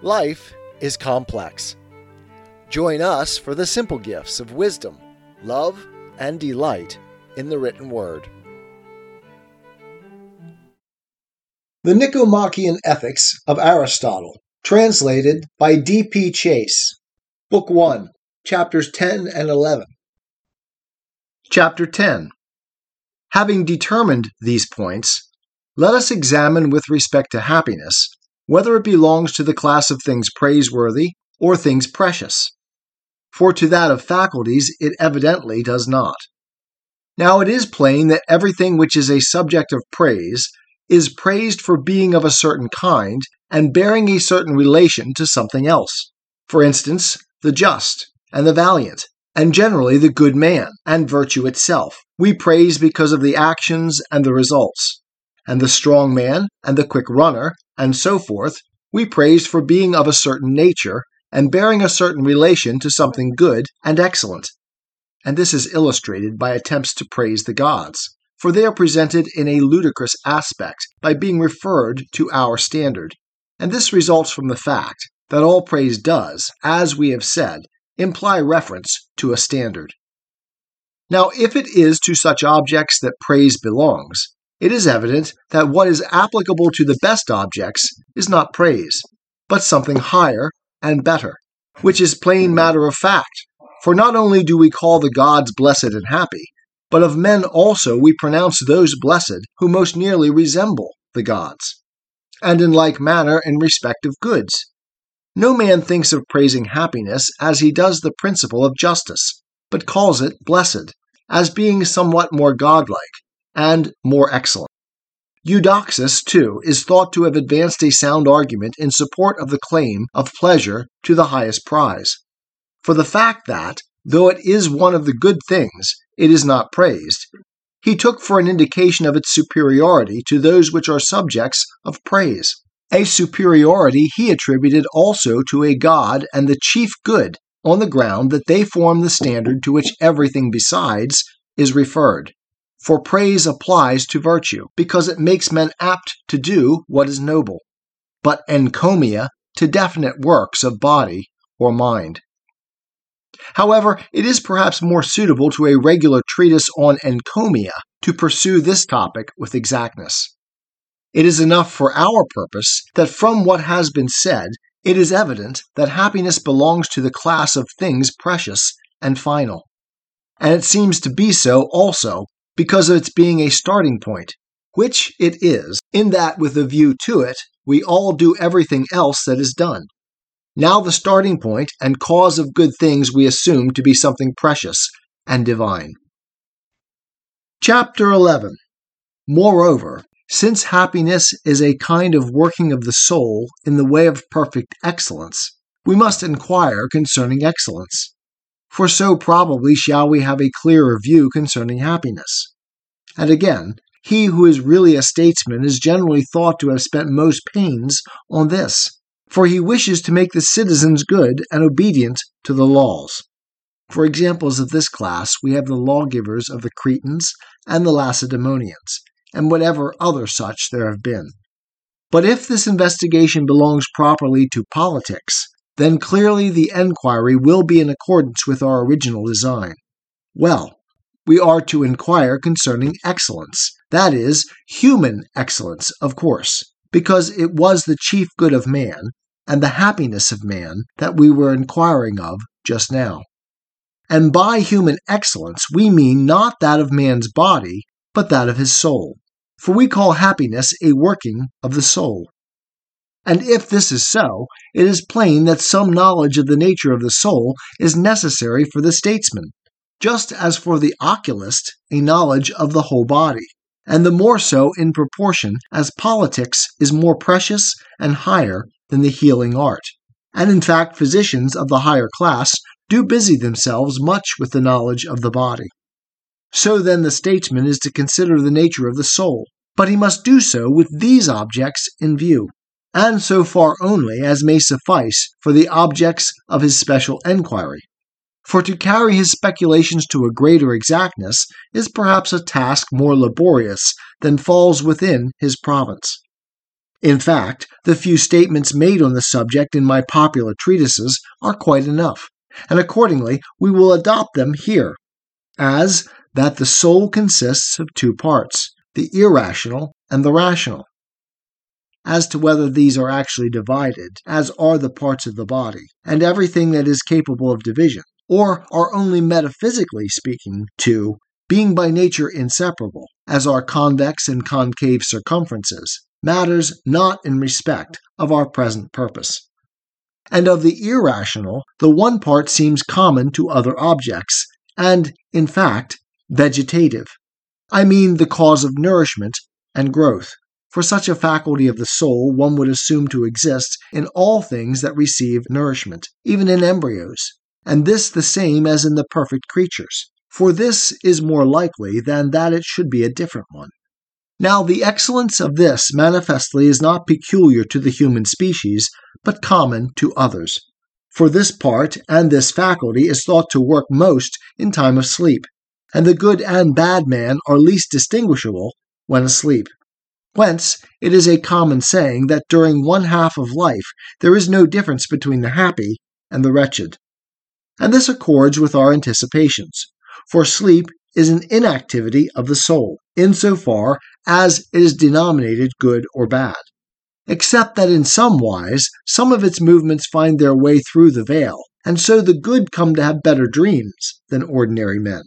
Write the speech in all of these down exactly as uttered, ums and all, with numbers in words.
Life is complex. Join us for the simple gifts of wisdom, love, and delight in the written word. The Nicomachean Ethics of Aristotle, translated by D P Chase. Book one, Chapters ten and eleven. Chapter ten. Having determined these points, let us examine with respect to happiness whether it belongs to the class of things praiseworthy or things precious. For to that of faculties it evidently does not. Now it is plain that everything which is a subject of praise is praised for being of a certain kind and bearing a certain relation to something else. For instance, the just and the valiant, and generally the good man and virtue itself, we praise because of the actions and the results. And the strong man and the quick runner, and so forth, we praise for being of a certain nature and bearing a certain relation to something good and excellent. And this is illustrated by attempts to praise the gods, for they are presented in a ludicrous aspect by being referred to our standard. And this results from the fact that all praise does, as we have said, imply reference to a standard. Now, if it is to such objects that praise belongs, it is evident that what is applicable to the best objects is not praise, but something higher and better, which is plain matter of fact. For not only do we call the gods blessed and happy, but of men also we pronounce those blessed who most nearly resemble the gods. And in like manner in respect of goods. No man thinks of praising happiness as he does the principle of justice, but calls it blessed, as being somewhat more godlike and more excellent. Eudoxus, too, is thought to have advanced a sound argument in support of the claim of pleasure to the highest prize. For the fact that, though it is one of the good things, it is not praised, he took for an indication of its superiority to those which are subjects of praise. A superiority he attributed also to a god and the chief good, on the ground that they form the standard to which everything besides is referred. For praise applies to virtue, because it makes men apt to do what is noble, but encomia to definite works of body or mind. However, it is perhaps more suitable to a regular treatise on encomia to pursue this topic with exactness. It is enough for our purpose that from what has been said, it is evident that happiness belongs to the class of things precious and final. And it seems to be so also because of its being a starting point, which it is, in that with a view to it, we all do everything else that is done. Now the starting point and cause of good things we assume to be something precious and divine. Chapter eleven. Moreover, since happiness is a kind of working of the soul in the way of perfect excellence, we must inquire concerning excellence. For so probably shall we have a clearer view concerning happiness. And again, he who is really a statesman is generally thought to have spent most pains on this, for he wishes to make the citizens good and obedient to the laws. For examples of this class, we have the lawgivers of the Cretans and the Lacedaemonians, and whatever other such there have been. But if this investigation belongs properly to politics, then clearly the enquiry will be in accordance with our original design. Well, we are to inquire concerning excellence, that is, human excellence, of course, because it was the chief good of man, and the happiness of man, that we were inquiring of just now. And by human excellence we mean not that of man's body, but that of his soul, for we call happiness a working of the soul. And if this is so, it is plain that some knowledge of the nature of the soul is necessary for the statesman, just as for the oculist a knowledge of the whole body, and the more so in proportion as politics is more precious and higher than the healing art. And in fact, physicians of the higher class do busy themselves much with the knowledge of the body. So then the statesman is to consider the nature of the soul, but he must do so with these objects in view, and so far only as may suffice for the objects of his special enquiry. For to carry his speculations to a greater exactness is perhaps a task more laborious than falls within his province. In fact, the few statements made on the subject in my popular treatises are quite enough, and accordingly we will adopt them here, as that the soul consists of two parts, the irrational and the rational. As to whether these are actually divided, as are the parts of the body, and everything that is capable of division, or are only metaphysically speaking to, being by nature inseparable, as are convex and concave circumferences, matters not in respect of our present purpose. And of the irrational, the one part seems common to other objects, and, in fact, vegetative. I mean the cause of nourishment and growth. For such a faculty of the soul one would assume to exist in all things that receive nourishment, even in embryos, and this the same as in the perfect creatures. For this is more likely than that it should be a different one. Now the excellence of this manifestly is not peculiar to the human species, but common to others. For this part and this faculty is thought to work most in time of sleep, and the good and bad man are least distinguishable when asleep. Whence it is a common saying that during one half of life there is no difference between the happy and the wretched. And this accords with our anticipations, for sleep is an inactivity of the soul, insofar as it is denominated good or bad, except that in some wise some of its movements find their way through the veil, and so the good come to have better dreams than ordinary men.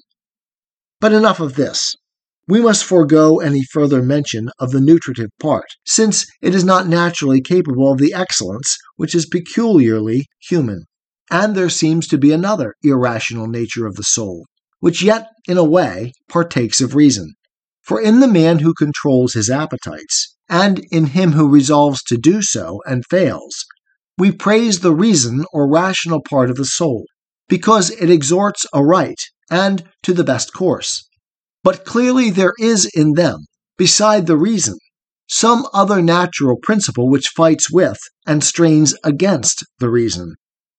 But enough of this. We must forego any further mention of the nutritive part, since it is not naturally capable of the excellence which is peculiarly human. And there seems to be another irrational nature of the soul, which yet, in a way, partakes of reason. For in the man who controls his appetites, and in him who resolves to do so and fails, we praise the reason or rational part of the soul, because it exhorts aright and to the best course. But clearly there is in them, beside the reason, some other natural principle which fights with and strains against the reason.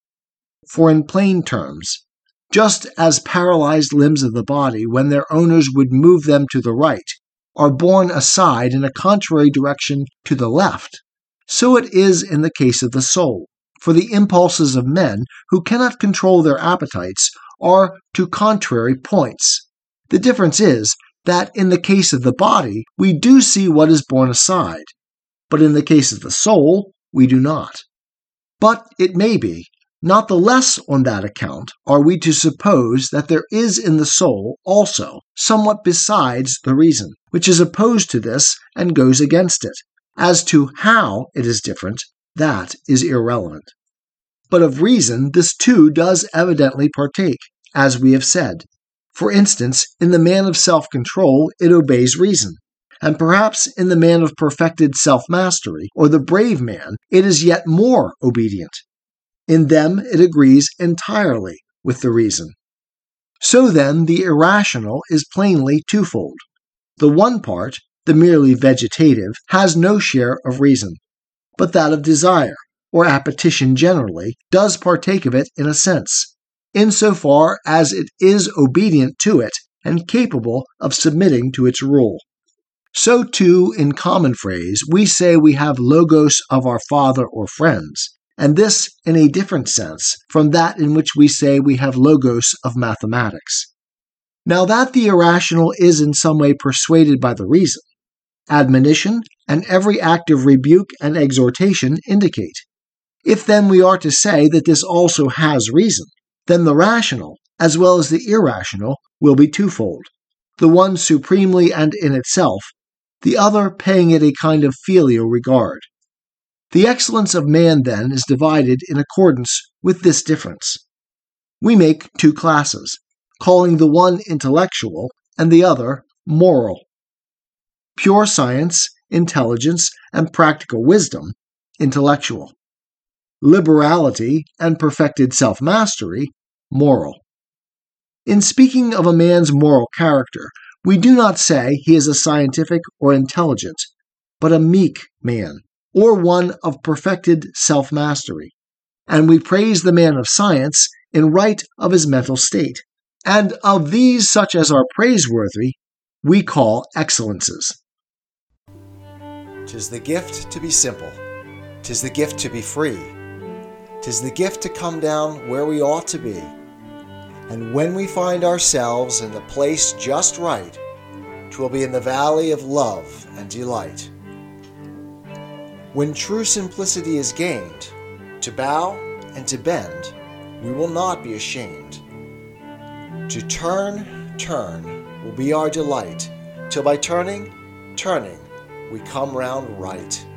For in plain terms, just as paralyzed limbs of the body, when their owners would move them to the right, are borne aside in a contrary direction to the left, so it is in the case of the soul, for the impulses of men who cannot control their appetites are to contrary points. The difference is that in the case of the body, we do see what is borne aside, but in the case of the soul, we do not. But it may be, not the less on that account are we to suppose that there is in the soul also somewhat besides the reason, which is opposed to this and goes against it. As to how it is different, that is irrelevant. But of reason this too does evidently partake, as we have said. For instance, in the man of self-control it obeys reason, and perhaps in the man of perfected self-mastery, or the brave man, it is yet more obedient. In them it agrees entirely with the reason. So then the irrational is plainly twofold. The one part, the merely vegetative, has no share of reason, but that of desire, or appetition generally, does partake of it in a sense, insofar as it is obedient to it and capable of submitting to its rule. So too, in common phrase, we say we have logos of our father or friends, and this in a different sense from that in which we say we have logos of mathematics. Now that the irrational is in some way persuaded by the reason, admonition and every act of rebuke and exhortation indicate. If then we are to say that this also has reason, then the rational, as well as the irrational, will be twofold, the one supremely and in itself, the other paying it a kind of filial regard. The excellence of man, then, is divided in accordance with this difference. We make two classes, calling the one intellectual and the other moral. Pure science, intelligence, and practical wisdom, intellectual. Liberality and perfected self-mastery, moral. In speaking of a man's moral character, we do not say he is a scientific or intelligent, but a meek man, or one of perfected self-mastery, and we praise the man of science in right of his mental state, and of these such as are praiseworthy we call excellences. 'Tis the gift to be simple. 'Tis the gift to be free. 'Tis the gift to come down where we ought to be. And when we find ourselves in the place just right, 'twill be in the valley of love and delight. When true simplicity is gained, to bow and to bend, we will not be ashamed. To turn, turn will be our delight, till by turning, turning, we come round right.